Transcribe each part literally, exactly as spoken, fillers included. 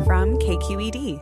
from K Q E D.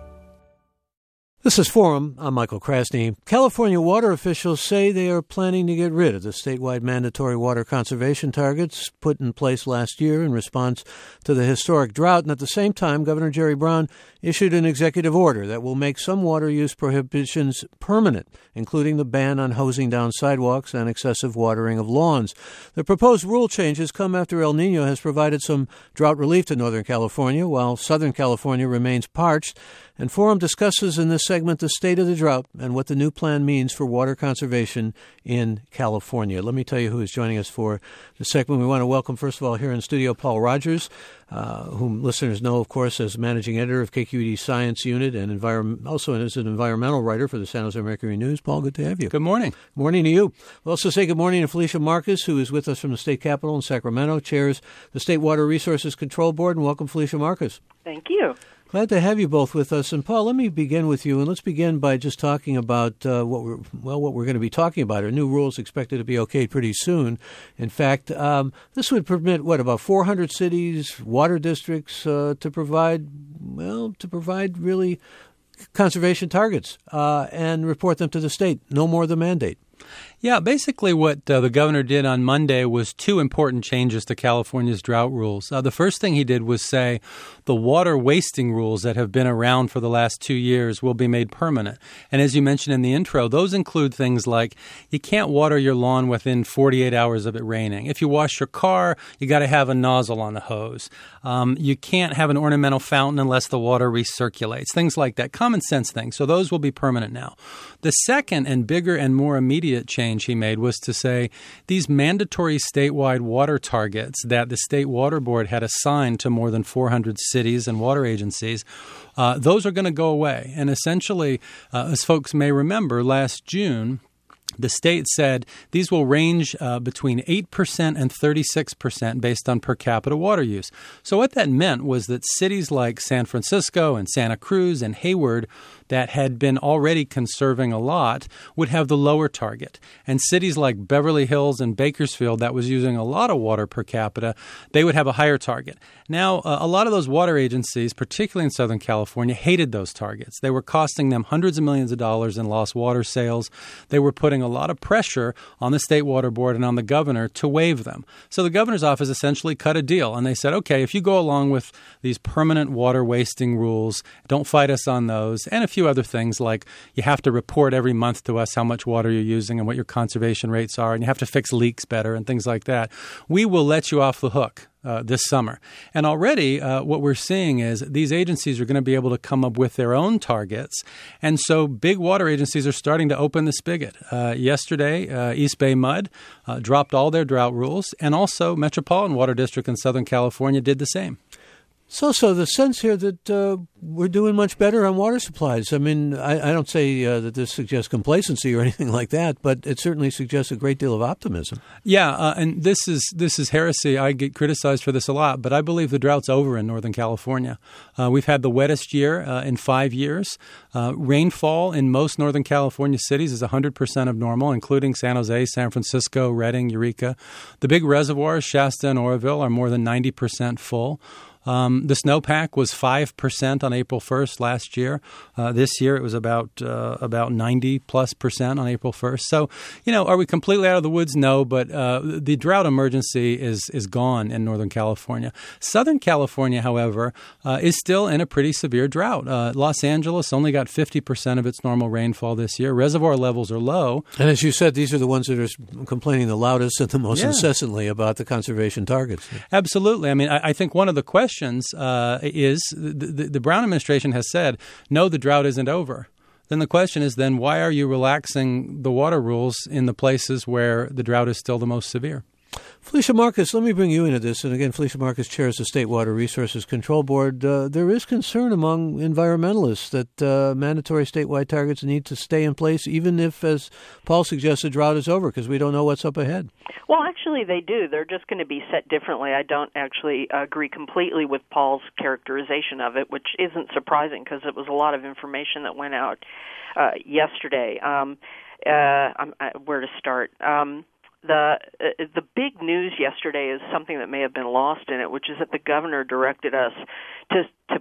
This is Forum. I'm Michael Krasny. California water officials say they are planning to get rid of the statewide mandatory water conservation targets put in place last year in response to the historic drought. And at the same time, Governor Jerry Brown issued an executive order that will make some water use prohibitions permanent, including the ban on hosing down sidewalks and excessive watering of lawns. The proposed rule changes come after El Nino has provided some drought relief to Northern California, while Southern California remains parched. And Forum discusses in this segment the state of the drought and what the new plan means for water conservation in California. Let me tell you who is joining us for the segment. We want to welcome, first of all, here in studio, Paul Rogers, uh, whom listeners know, of course, as managing editor of K Q E D Science Unit and environment, also as an environmental writer for the San Jose Mercury News. Paul, good to have you. Good morning. Morning to you. We'll also say good morning to Felicia Marcus, who is with us from the state capitol in Sacramento, chairs the State Water Resources Control Board. And welcome, Felicia Marcus. Thank you. Glad to have you both with us. And Paul, let me begin with you, and let's begin by just talking about uh, what we're well, what we're going to be talking about. Our new rules expected to be okayed pretty soon. In fact, um, this would permit what about four hundred cities, water districts uh, to provide well to provide really conservation targets uh, and report them to the state. No more the mandate. Yeah, basically what uh, the governor did on Monday was two important changes to California's drought rules. Uh, the first thing he did was say the water wasting rules that have been around for the last two years will be made permanent. And as you mentioned in the intro, those include things like you can't water your lawn within forty-eight hours of it raining. If you wash your car, you got to have a nozzle on the hose. Um, you can't have an ornamental fountain unless the water recirculates, things like that, common sense things. So those will be permanent now. The second and bigger and more immediate change he made was to say these mandatory statewide water targets that the State Water Board had assigned to more than four hundred cities and water agencies, uh, those are going to go away. And essentially, uh, as folks may remember, last June, the state said these will range uh, between eight percent and thirty-six percent based on per capita water use. So what that meant was that cities like San Francisco and Santa Cruz and Hayward that had been already conserving a lot would have the lower target. And cities like Beverly Hills and Bakersfield that was using a lot of water per capita, they would have a higher target. Now, uh, a lot of those water agencies, particularly in Southern California, hated those targets. They were costing them hundreds of millions of dollars in lost water sales. They were putting a lot of pressure on the State Water Board and on the governor to waive them. So the governor's office essentially cut a deal, and they said, okay, if you go along with these permanent water wasting rules, don't fight us on those, and a few other things like you have to report every month to us how much water you're using and what your conservation rates are, and you have to fix leaks better and things like that, we will let you off the hook Uh, this summer. And already uh, what we're seeing is these agencies are going to be able to come up with their own targets. And so big water agencies are starting to open the spigot. Uh, yesterday, uh, East Bay Mud uh, dropped all their drought rules, and also Metropolitan Water District in Southern California did the same. So, so the sense here that uh, we're doing much better on water supplies. I mean, I, I don't say uh, that this suggests complacency or anything like that, but it certainly suggests a great deal of optimism. Yeah, uh, and this is this is heresy. I get criticized for this a lot, but I believe the drought's over in Northern California. Uh, we've had the wettest year uh, in five years. Uh, rainfall in most Northern California cities is one hundred percent of normal, including San Jose, San Francisco, Redding, Eureka. The big reservoirs, Shasta and Oroville, are more than ninety percent full. Um, the snowpack was five percent on April first last year. Uh, this year it was about uh, about ninety plus percent on April first. So, you know, are we completely out of the woods? No, but uh, the drought emergency is is gone in Northern California. Southern California, however, uh, is still in a pretty severe drought. Uh, Los Angeles only got fifty percent of its normal rainfall this year. Reservoir levels are low. And as you said, these are the ones that are complaining the loudest and the most yeah. incessantly about the conservation targets. Absolutely. I mean, I, I think one of the questions Uh, is the, the, the Brown administration has said, no, the drought isn't over. Then the question is then why are you relaxing the water rules in the places where the drought is still the most severe? Felicia Marcus, let me bring you into this. And again, Felicia Marcus chairs the State Water Resources Control Board. Uh, there is concern among environmentalists that uh, mandatory statewide targets need to stay in place, even if, as Paul suggests, the drought is over, because we don't know what's up ahead. Well, actually, they do. They're just going to be set differently. I don't actually agree completely with Paul's characterization of it, which isn't surprising because it was a lot of information that went out uh, yesterday. Um, uh, I'm, I, where to start? Um, The uh, the big news yesterday is something that may have been lost in it, which is that the governor directed us to to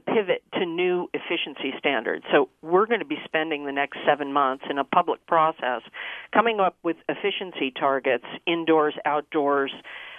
pivot to new efficiency standards. So we're going to be spending the next seven months in a public process coming up with efficiency targets, indoors, outdoors,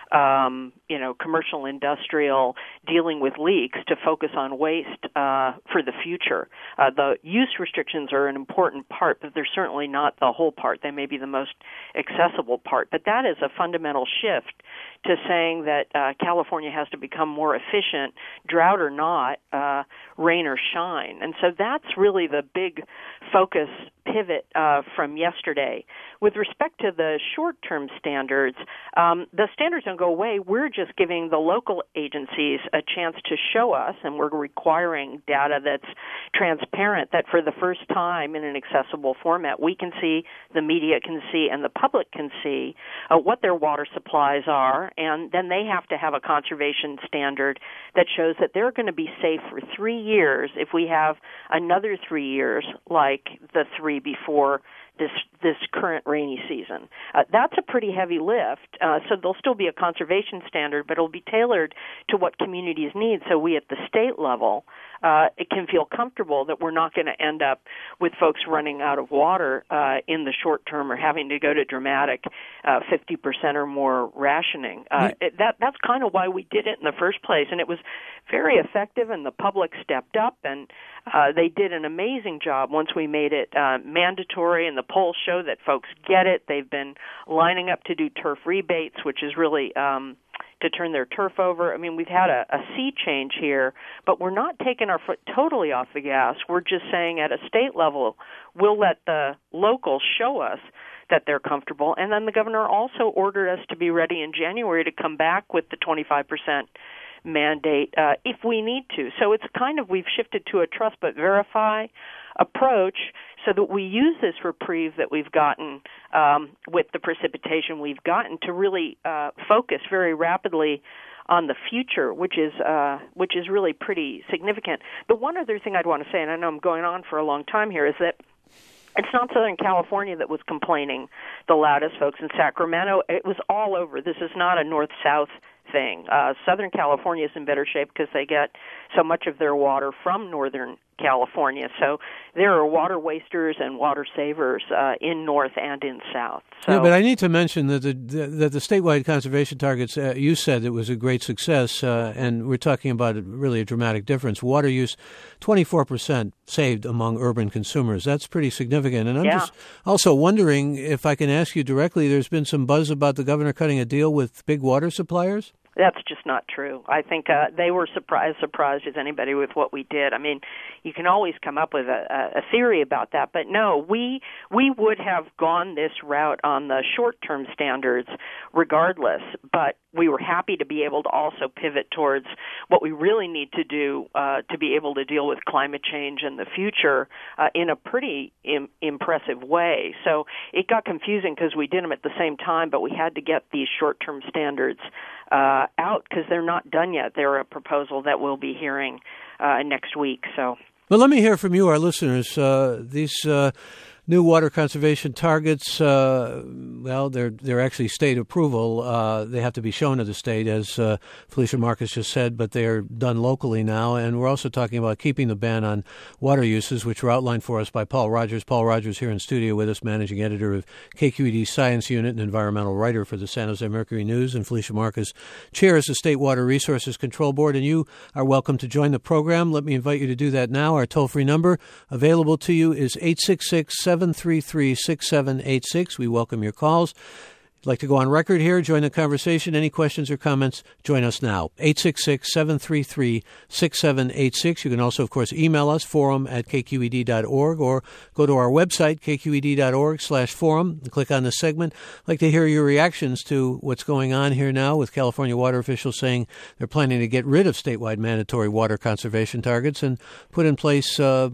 Um, you know, commercial, industrial, dealing with leaks to focus on waste uh, for the future. Uh, the use restrictions are an important part, but they're certainly not the whole part. They may be the most accessible part. But that is a fundamental shift to saying that uh, California has to become more efficient, drought or not, uh, rain or shine. And so that's really the big focus pivot uh, from yesterday. With respect to the short-term standards, um, the standards don't go away. We're just giving the local agencies a chance to show us, and we're requiring data that's transparent, that for the first time in an accessible format, we can see, the media can see, and the public can see uh, what their water supplies are, and then they have to have a conservation standard that shows that they're going to be safe for three years if we have another three years like the three before this this current rainy season. Uh, that's a pretty heavy lift, uh, so there'll still be a conservation standard, but it'll be tailored to what communities need, so we at the state level uh, it can feel comfortable that we're not going to end up with folks running out of water uh, in the short term or having to go to dramatic uh, fifty percent or more rationing. Uh, yeah. it, that That's kind of why we did it in the first place, and it was very effective, and the public stepped up, and uh, they did an amazing job once we made it uh, mandatory, and the polls show that folks get it. They've been lining up to do turf rebates, which is really um, to turn their turf over. I mean, we've had a, a sea change here, but we're not taking our foot totally off the gas. We're just saying at a state level, we'll let the locals show us that they're comfortable. And then the governor also ordered us to be ready in January to come back with the twenty-five percent mandate uh, if we need to. So it's kind of, we've shifted to a trust but verify approach so that we use this reprieve that we've gotten um, with the precipitation we've gotten to really uh, focus very rapidly on the future, which is uh, which is really pretty significant. The one other thing I'd want to say, and I know I'm going on for a long time here, is that it's not Southern California that was complaining the loudest, folks. In Sacramento, it was all over. This is not a north-south thing. Uh, Southern California is in better shape because they get so much of their water from Northern California. So there are water wasters and water savers uh, in North and in South. So, yeah, but I need to mention that the that the statewide conservation targets, uh, you said it was a great success, uh, and we're talking about really a dramatic difference. Water use, twenty-four percent saved among urban consumers. That's pretty significant. And I'm yeah. just also wondering if I can ask you directly, there's been some buzz about the governor cutting a deal with big water suppliers? That's just not true. I think uh, they were surprised, surprised as anybody with what we did. I mean, you can always come up with a, a theory about that, but no, we we would have gone this route on the short-term standards regardless, but we were happy to be able to also pivot towards what we really need to do uh, to be able to deal with climate change in the future uh, in a pretty im- impressive way. So it got confusing because we did them at the same time, but we had to get these short-term standards uh, out because they're not done yet. They're a proposal that we'll be hearing uh, next week. So, well, let me hear from you, our listeners. Uh, these uh, new water conservation targets, uh, well, they're they're actually state approval. Uh, they have to be shown to the state, as uh, Felicia Marcus just said, but they're done locally now. And we're also talking about keeping the ban on water uses, which were outlined for us by Paul Rogers. Paul Rogers here in studio with us, managing editor of K Q E D's Science Unit and environmental writer for the San Jose Mercury News. And Felicia Marcus chairs the State Water Resources Control Board. And you are welcome to join the program. Let me invite you to do that now. Our toll-free number available to you is eight six six, seven three three, six seven eight six. We welcome your calls. If you'd like to go on record here, join the conversation. Any questions or comments, join us now. eight six six, seven three three, six seven eight six. You can also, of course, email us, forum at k q e d dot org, or go to our website, k q e d dot org slash forum, and click on the segment. I'd like to hear your reactions to what's going on here now with California water officials saying they're planning to get rid of statewide mandatory water conservation targets and put in place uh,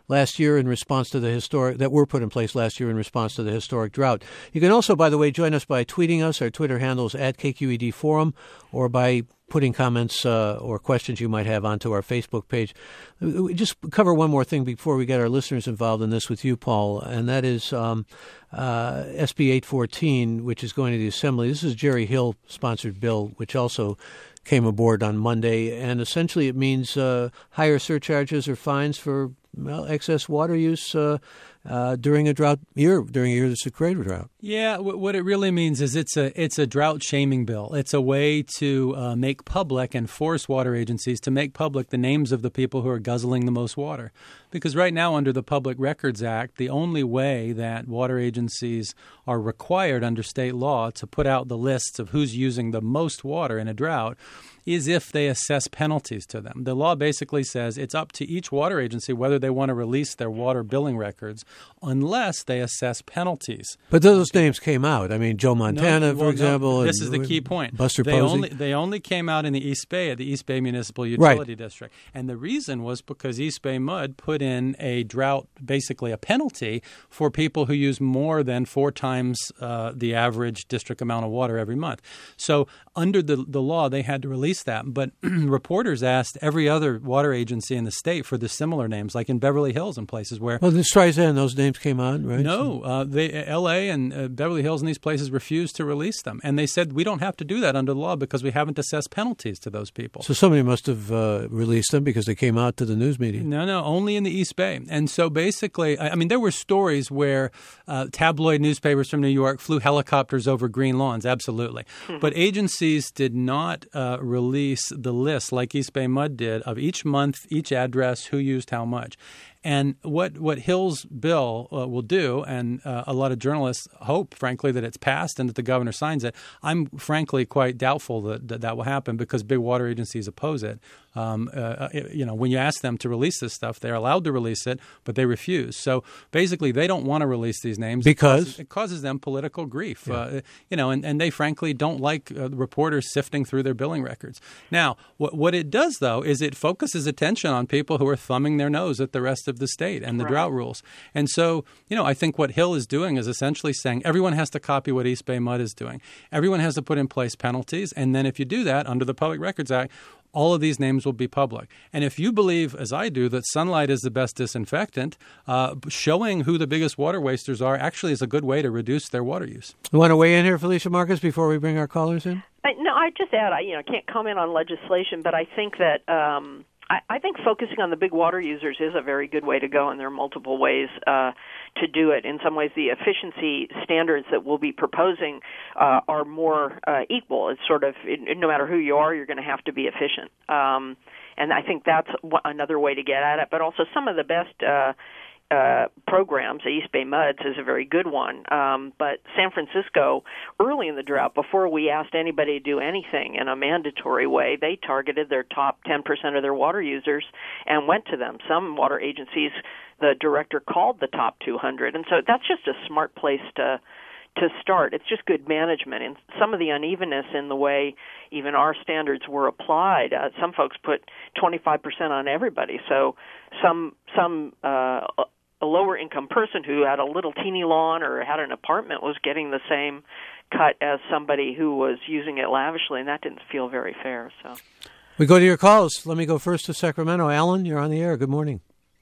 last year in response to the historic that were put in place last year in response to the historic drought. You can also, by the way, join us by tweeting us. Our Twitter handle is at K Q E D Forum, or by putting comments uh, or questions you might have onto our Facebook page. We just cover one more thing before we get our listeners involved in this with you, Paul, and that is um, uh, S B eight fourteen, which is going to the Assembly. This is a Jerry Hill-sponsored bill, which also came aboard on Monday, and essentially it means uh, higher surcharges or fines for well, excess water use uh, uh, during a drought year, during a year that's a greater drought. Yeah, w- what it really means is it's a it's a drought shaming bill. It's a way to uh, make public and force water agencies to make public the names of the people who are guzzling the most water. Because right now, under the Public Records Act, the only way that water agencies are required under state law to put out the lists of who's using the most water in a drought is if they assess penalties to them. The law basically says it's up to each water agency whether they want to release their water billing records unless they assess penalties. But those names came out. I mean, Joe Montana, no, well, for example. No, this and, is the key point. Buster they Posey. Only, they only came out in the East Bay, at the East Bay Municipal Utility right. District. And the reason was because East Bay Mud put in a drought, basically a penalty for people who use more than four times uh, the average district amount of water every month. So under the, the law, they had to release that. But reporters asked every other water agency in the state for the similar names, like in Beverly Hills and places where... Well, in Streisand, those names came out, right? No, uh, they, L A and uh, Beverly Hills and these places refused to release them. And they said, we don't have to do that under the law because we haven't assessed penalties to those people. So somebody must have uh, released them because they came out to the news media. No, no, only in the East Bay. And so basically, I, I mean, there were stories where uh, tabloid newspapers from New York flew helicopters over green lawns, absolutely. Mm-hmm. But agencies did not uh, release the list like East Bay Mud did of each month, each address, who used how much. And what, what Hill's bill uh, will do, and uh, a lot of journalists hope, frankly, that it's passed and that the governor signs it. I'm frankly quite doubtful that that, that will happen because big water agencies oppose it. Um, uh, you know, when you ask them to release this stuff, they're allowed to release it, but they refuse. So basically, they don't want to release these names because it causes, it causes them political grief. Yeah. Uh, you know, and, and they frankly don't like uh, reporters sifting through their billing records. Now, what what it does though is it focuses attention on people who are thumbing their nose at the rest of the state and the right. drought rules. And so, you know, I think what Hill is doing is essentially saying everyone has to copy what East Bay Mud is doing. Everyone has to put in place penalties, and then if you do that under the Public Records Act, all of these names will be public. And if you believe, as I do, that sunlight is the best disinfectant, uh, showing who the biggest water wasters are actually is a good way to reduce their water use. You want to weigh in here, Felicia Marcus, before we bring our callers in? I, no, I just add, I you know can't comment on legislation, but I think that um, I, I think focusing on the big water users is a very good way to go, and there are multiple ways uh, to do it. In some ways, the efficiency standards that we'll be proposing uh, are more uh, equal. It's sort of, it, no matter who you are, you're going to have to be efficient. Um, and I think that's another way to get at it. But also some of the best uh, uh, programs, East Bay Muds is a very good one. Um, but San Francisco, early in the drought, before we asked anybody to do anything in a mandatory way, they targeted their top ten percent of their water users and went to them. Some water agencies, the director called the top two hundred. And so that's just a smart place to to start. It's just good management. And some of the unevenness in the way even our standards were applied, uh, some folks put twenty-five percent on everybody. So some some uh, a lower income person who had a little teeny lawn or had an apartment was getting the same cut as somebody who was using it lavishly, and that didn't feel very fair. So we go to your calls. Let me go first to Sacramento. Alan, you're on the air. Good morning.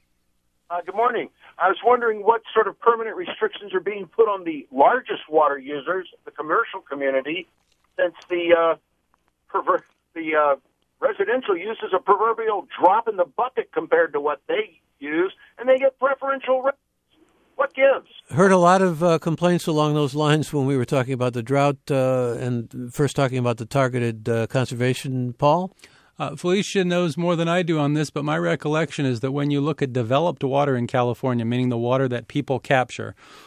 Uh, good morning. I was wondering what sort of permanent restrictions are being put on the largest water users, the commercial community, since the uh, perver- the uh, residential use is a proverbial drop in the bucket compared to what they use, and they get preferential rates. What gives? Heard a lot of uh, complaints along those lines when we were talking about the drought uh, and first talking about the targeted uh, conservation, Paul? Uh, Felicia knows more than I do on this, but my recollection is that when you look at developed water in California, meaning the water that people capture,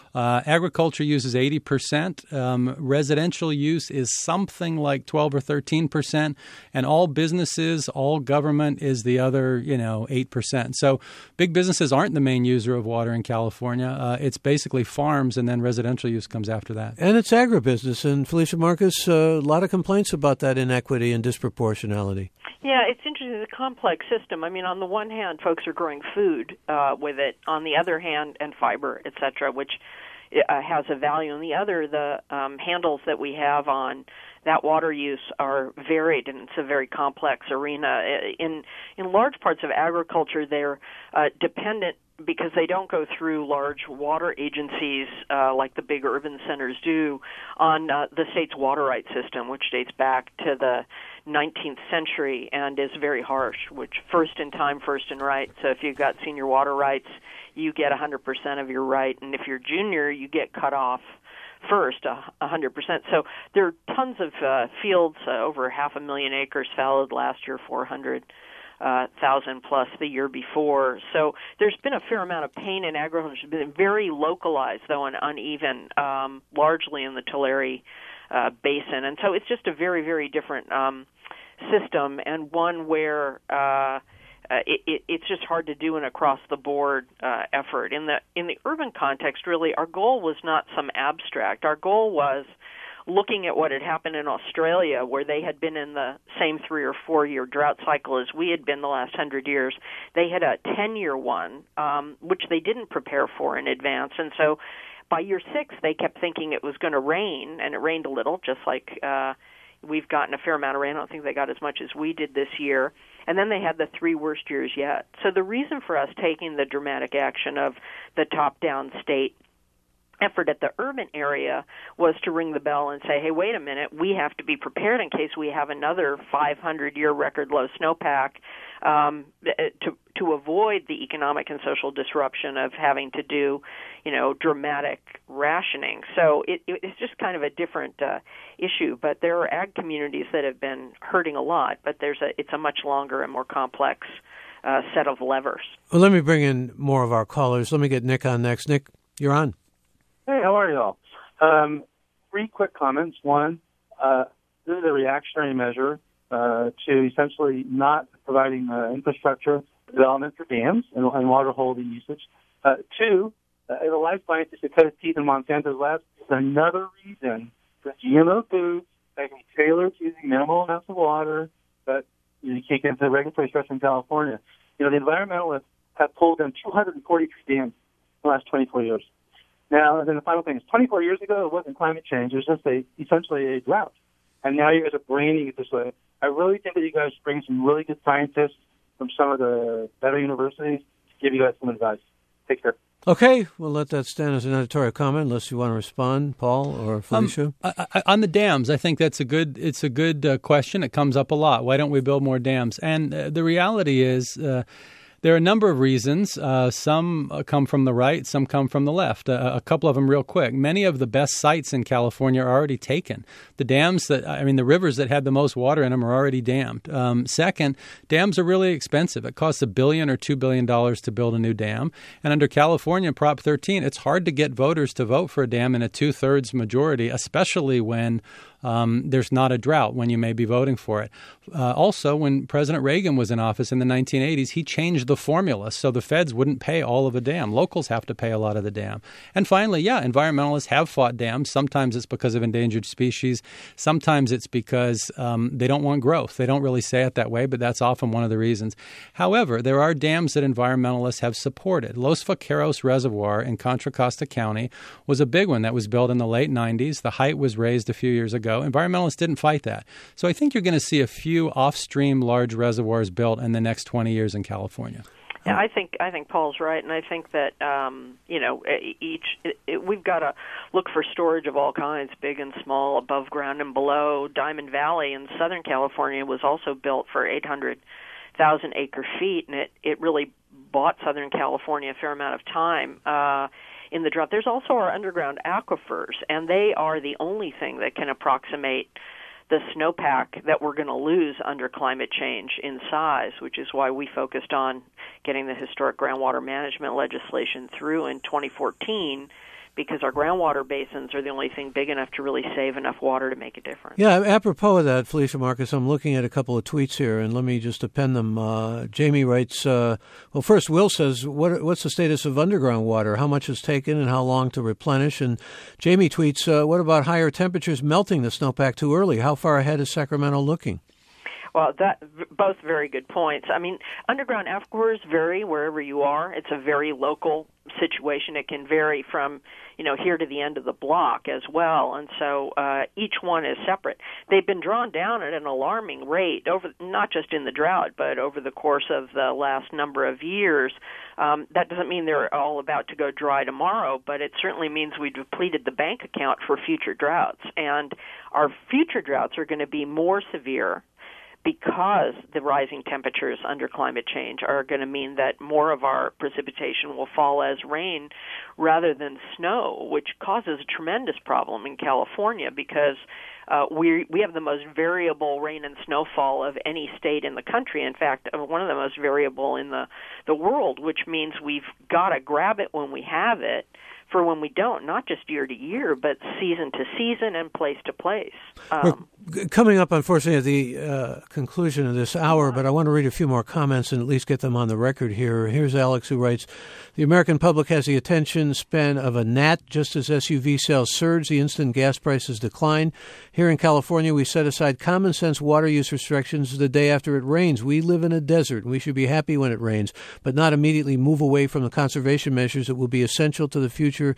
Uh, agriculture uses eighty percent. Um, residential use is something like twelve or thirteen percent. And all businesses, all government is the other, you know, eight percent. So big businesses aren't the main user of water in California. Uh, it's basically farms, and then residential use comes after that. And it's agribusiness. And Felicia Marcus, uh, a lot of complaints about that inequity and disproportionality. Yeah, it's interesting. It's a complex system. I mean, on the one hand, folks are growing food uh, with it. On the other hand, and fiber, et cetera, which uh, has a value. On the other, the um, handles that we have on that water use are varied, and it's a very complex arena. In in large parts of agriculture, they're uh, dependent because they don't go through large water agencies uh, like the big urban centers do on uh, the state's water rights system, which dates back to the nineteenth century and is very harsh, which first in time, first in right. So if you've got senior water rights, you get one hundred percent of your right, and if you're junior, you get cut off first, uh, one hundred percent. So there are tons of uh, fields, uh, over half a million acres fallowed last year, four hundred Uh, thousand plus the year before. So there's been a fair amount of pain in agriculture. It's been very localized, though, and uneven, um, largely in the Tulare uh, Basin. And so it's just a very, very different um, system, and one where uh, uh, it, it, it's just hard to do an across-the-board uh, effort. In the in the urban context, really, our goal was not some abstract. Our goal was looking at what had happened in Australia, where they had been in the same three or four year drought cycle as we had been the last hundred years. They had a ten year one, um, which they didn't prepare for in advance. And so by year six, they kept thinking it was going to rain, and it rained a little, just like uh, we've gotten a fair amount of rain. I don't think they got as much as we did this year. And then they had the three worst years yet. So the reason for us taking the dramatic action of the top-down state effort at the urban area was to ring the bell and say, hey, wait a minute, we have to be prepared in case we have another five hundred year record low snowpack um, to to avoid the economic and social disruption of having to do, you know, dramatic rationing. So it, it's just kind of a different uh, issue. But there are ag communities that have been hurting a lot, but there's a it's a much longer and more complex uh, set of levers. Well, let me bring in more of our callers. Let me get Nick on next. Nick, you're on. Hey, how are y'all? Um, three quick comments. One, uh, this is a reactionary measure uh, to essentially not providing uh, infrastructure development for dams and, and water holding usage. Uh, two, uh, the life scientist that cut his teeth in Monsanto's lab is another reason for G M O foods that can be tailored to using minimal amounts of water, but you, know, you can't get into the regulatory structure in California. You know, the environmentalists have pulled down two hundred forty-three dams in the last twenty-four years. Now, then the final thing is, twenty-four years ago, it wasn't climate change. It was just a, essentially a drought. And now you guys are branding it this way. I really think that you guys bring some really good scientists from some of the better universities to give you guys some advice. Take care. Okay, we'll let that stand as an editorial comment, unless you want to respond, Paul or Felicia. Um, I, I, on the dams, I think that's a good. It's a good uh, question. It comes up a lot. Why don't we build more dams? And uh, the reality is, uh, there are a number of reasons. Uh, some come from the right, some come from the left. Uh, a couple of them real quick. Many of the best sites in California are already taken. The dams that, I mean, the rivers that had the most water in them are already dammed. Um, second, dams are really expensive. It costs a billion or two billion dollars to build a new dam. And under California Prop thirteen, it's hard to get voters to vote for a dam in a two-thirds majority, especially when Um, there's not a drought, when you may be voting for it. Uh, also, when President Reagan was in office in the nineteen eighties, he changed the formula so the feds wouldn't pay all of a dam. Locals have to pay a lot of the dam. And finally, yeah, environmentalists have fought dams. Sometimes it's because of endangered species. Sometimes it's because um, they don't want growth. They don't really say it that way, but that's often one of the reasons. However, there are dams that environmentalists have supported. Los Vaqueros Reservoir in Contra Costa County was a big one that was built in the late nineties. The height was raised a few years ago. Environmentalists didn't fight that. So I think you're going to see a few off-stream large reservoirs built in the next twenty years in California. Yeah, I think I think Paul's right, and I think that um, you know each it, it, we've got to look for storage of all kinds, big and small, above ground and below. Diamond Valley in Southern California was also built for eight hundred thousand acre feet, and it it really bought Southern California a fair amount of time. Uh, In the drought. There's also our underground aquifers, and they are the only thing that can approximate the snowpack that we're going to lose under climate change in size, which is why we focused on getting the historic groundwater management legislation through in twenty fourteen because our groundwater basins are the only thing big enough to really save enough water to make a difference. Yeah, apropos of that, Felicia Marcus, I'm looking at a couple of tweets here, and let me just append them. Uh, Jamie writes, uh, well, first, Will says, what, what's the status of underground water? How much is taken and how long to replenish? And Jamie tweets, uh, what about higher temperatures melting the snowpack too early? How far ahead is Sacramento looking? Well, that both very good points. I mean, underground aquifers vary wherever you are. It's a very local situation. It can vary from, you know, here to the end of the block as well, and so uh, each one is separate. They've been drawn down at an alarming rate over, not just in the drought, but over the course of the last number of years. Um, that doesn't mean they're all about to go dry tomorrow, but it certainly means we depleted the bank account for future droughts, and our future droughts are going to be more severe because the rising temperatures under climate change are going to mean that more of our precipitation will fall as rain rather than snow, which causes a tremendous problem in California because uh, we we have the most variable rain and snowfall of any state in the country. In fact, one of the most variable in the, the world, which means we've got to grab it when we have it for when we don't, not just year to year, but season to season and place to place. Um, We're coming up, unfortunately, at the uh, conclusion of this hour, but I want to read a few more comments and at least get them on the record here. Here's Alex, who writes, the American public has the attention span of a gnat. Just as S U V sales surge, the instant gas prices decline. Here in California, we set aside common sense water use restrictions the day after it rains. We live in a desert, and we should be happy when it rains, but not immediately move away from the conservation measures that will be essential to the future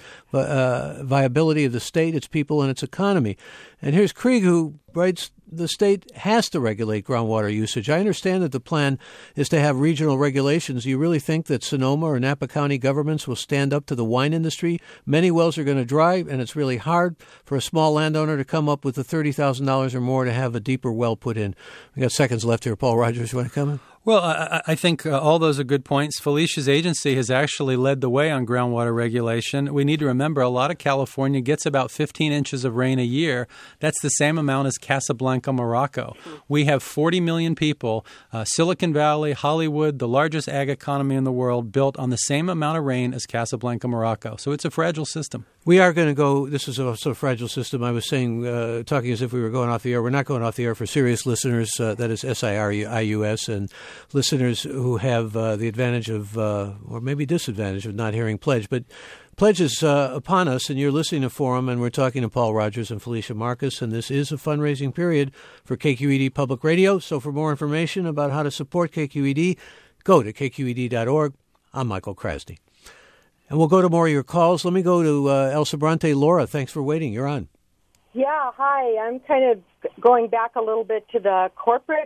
uh, viability of the state, its people, and its economy. And here's Krieg, who writes, the state has to regulate groundwater usage. I understand that the plan is to have regional regulations. Do you really think that Sonoma or Napa County governments will stand up to the wine industry? Many wells are going to dry, and it's really hard for a small landowner to come up with the thirty thousand dollars or more to have a deeper well put in. We got seconds left here. Paul Rogers, you want to come in? Well, I, I think uh, all those are good points. Felicia's agency has actually led the way on groundwater regulation. We need to remember a lot of California gets about fifteen inches of rain a year. That's the same amount as Casablanca, Morocco. We have forty million people, uh, Silicon Valley, Hollywood, the largest ag economy in the world, built on the same amount of rain as Casablanca, Morocco. So it's a fragile system. We are going to go, this is also a fragile system. I was saying, uh, talking as if we were going off the air. We're not going off the air for serious listeners. Uh, that is S I R I U S, and listeners who have uh, the advantage of, uh, or maybe disadvantage of not hearing Pledge. But Pledge is uh, upon us, and you're listening to Forum, and we're talking to Paul Rogers and Felicia Marcus, and this is a fundraising period for K Q E D Public Radio. So for more information about how to support K Q E D, go to K Q E D dot org. I'm Michael Krasny. And we'll go to more of your calls. Let me go to uh, El Sobrante. Laura, thanks for waiting. You're on. Yeah, hi. I'm kind of going back a little bit to the corporate,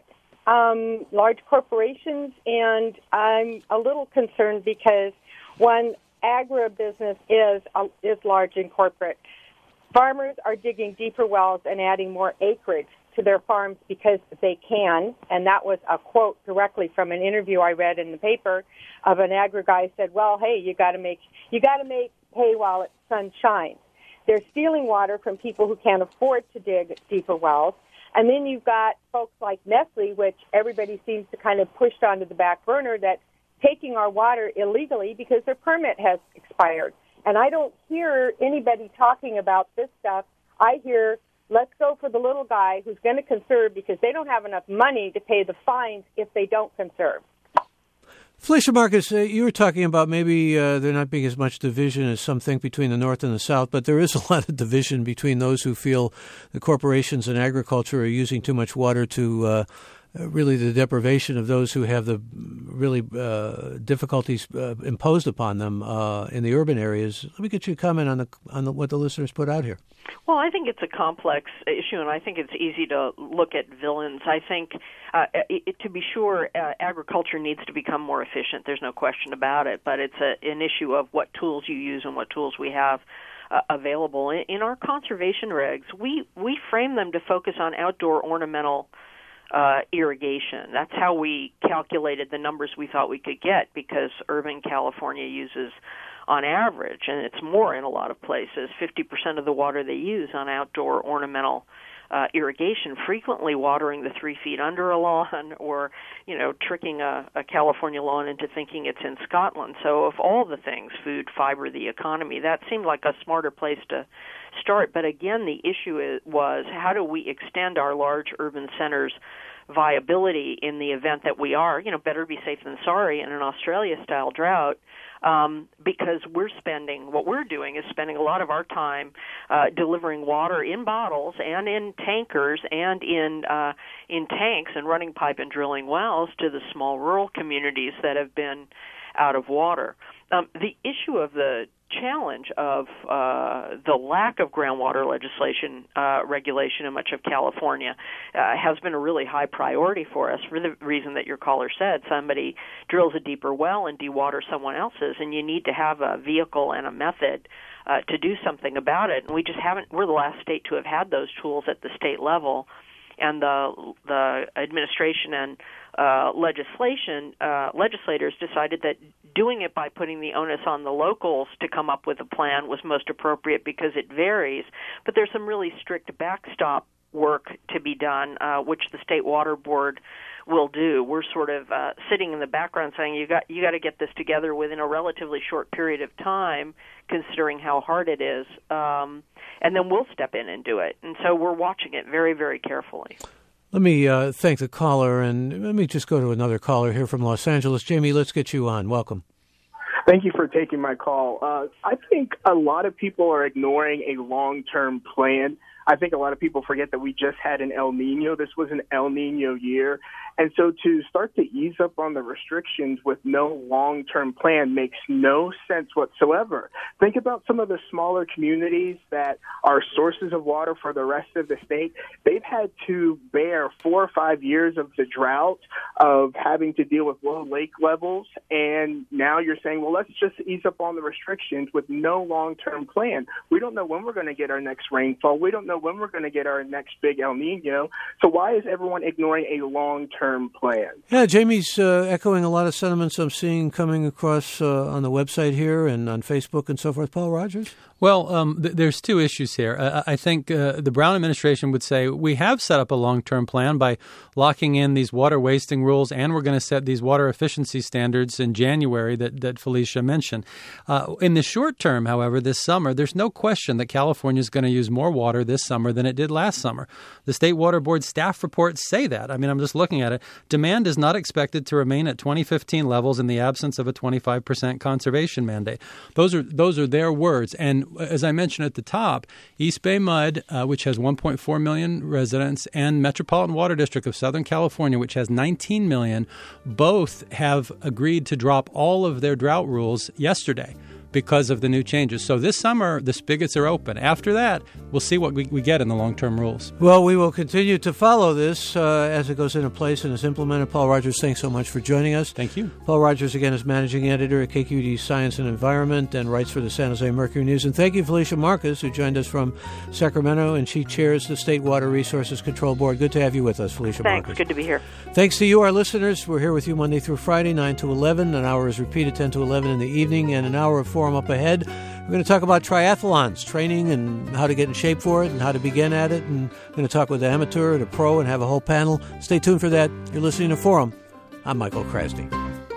um, large corporations, and I'm a little concerned because, one, agribusiness is uh, is large and corporate. Farmers are digging deeper wells and adding more acreage to their farms because they can, and that was a quote directly from an interview I read in the paper of an agri guy said, well, hey, you got to make you got to make hay while the sun shines. They're stealing water from people who can't afford to dig deeper wells. And then you've got folks like Nestle, which everybody seems to kind of pushed onto the back burner, that's taking our water illegally because their permit has expired. And I don't hear anybody talking about this stuff. I hear, let's go for the little guy who's going to conserve because they don't have enough money to pay the fines if they don't conserve. Felicia Marcus, uh, you were talking about maybe uh, there not being as much division as some think between the North and the South, but there is a lot of division between those who feel the corporations and agriculture are using too much water to uh, really the deprivation of those who have the really uh, difficulties uh, imposed upon them uh, in the urban areas. Let me get you a comment on the on the, what the listeners put out here. Well, I think it's a complex issue, and I think it's easy to look at villains. I think, uh, it, to be sure, uh, agriculture needs to become more efficient. There's no question about it, but it's a, an issue of what tools you use and what tools we have uh, available. In, in our conservation regs, we, we frame them to focus on outdoor ornamental Uh, irrigation. That's how we calculated the numbers we thought we could get, because urban California uses, on average, and it's more in a lot of places, fifty percent of the water they use on outdoor ornamental uh, irrigation, frequently watering the three feet under a lawn or, you know, tricking a, a California lawn into thinking it's in Scotland. So of all the things, food, fiber, the economy, that seemed like a smarter place to start. But again, the issue is, was how do we extend our large urban centers' viability in the event that we are, you know, better be safe than sorry in an Australia-style drought, um, because we're spending, what we're doing is spending a lot of our time uh, delivering water in bottles and in tankers and in uh, in tanks and running pipe and drilling wells to the small rural communities that have been out of water. Um, the issue of the challenge of uh, the lack of groundwater legislation uh, regulation in much of California uh, has been a really high priority for us for the reason that your caller said. Somebody drills a deeper well and dewaters someone else's, and you need to have a vehicle and a method uh, to do something about it. And we just haven't, we're the last state to have had those tools at the state level. And the the administration and uh, legislation uh, legislators decided that doing it by putting the onus on the locals to come up with a plan was most appropriate because it varies. But there's some really strict backstop work to be done, uh, which the State Water Board will do. We're sort of uh, sitting in the background saying you got you got to get this together within a relatively short period of time, considering how hard it is, um, and then we'll step in and do it. And so we're watching it very, very carefully. Let me uh, thank the caller, and let me just go to another caller here from Los Angeles. Jamie, let's get you on. Welcome. Thank you for taking my call. Uh, I think a lot of people are ignoring a long-term plan. I think a lot of people forget that we just had an El Nino. This was an El Nino year. And so to start to ease up on the restrictions with no long-term plan makes no sense whatsoever. Think about some of the smaller communities that are sources of water for the rest of the state. They've had to bear four or five years of the drought, of having to deal with low lake levels. And now you're saying, well, let's just ease up on the restrictions with no long-term plan. We don't know when we're going to get our next rainfall. We don't know when we're going to get our next big El Nino. So why is everyone ignoring a long-term plan? Yeah, Jamie's uh, echoing a lot of sentiments I'm seeing coming across uh, on the website here and on Facebook and so forth. Paul Rogers? Well, um, th- there's two issues here. Uh, I think uh, the Brown administration would say we have set up a long-term plan by locking in these water wasting rules, and we're going to set these water efficiency standards in January that, that Felicia mentioned. Uh, in the short term, however, this summer, there's no question that California is going to use more water this summer than it did last summer. The State Water Board staff reports say that. I mean, I'm just looking at it. Demand is not expected to remain at twenty fifteen levels in the absence of a twenty-five percent conservation mandate. Those are those are their words. And as I mentioned at the top, East Bay M U D, uh, which has one point four million residents, and Metropolitan Water District of Southern California, which has nineteen million, both have agreed to drop all of their drought rules yesterday because of the new changes. So this summer, the spigots are open. After that, we'll see what we, we get in the long-term rules. Well, we will continue to follow this uh, as it goes into place and is implemented. Paul Rogers, thanks so much for joining us. Thank you. Paul Rogers, again, is managing editor at K Q E D Science and Environment and writes for the San Jose Mercury News. And thank you, Felicia Marcus, who joined us from Sacramento, and she chairs the State Water Resources Control Board. Good to have you with us, Felicia Thanks. Marcus. Good to be here. Thanks to you, our listeners. We're here with you Monday through Friday, nine to eleven. An hour is repeated, ten to eleven in the evening, and an hour of Forum up ahead. We're going to talk about triathlons, training and how to get in shape for it and how to begin at it. And we're going to talk with an amateur and a pro and have a whole panel. Stay tuned for that. You're listening to Forum. I'm Michael Krasny.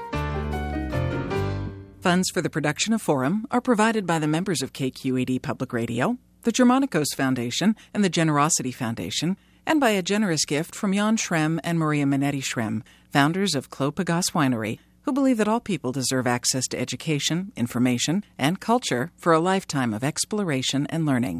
Funds for the production of Forum are provided by the members of K Q E D Public Radio, the Germanicos Foundation, and the Generosity Foundation, and by a generous gift from Jan Schrem and Maria Minetti Schrem, founders of Clos Pegase Winery, who believe that all people deserve access to education, information, and culture for a lifetime of exploration and learning.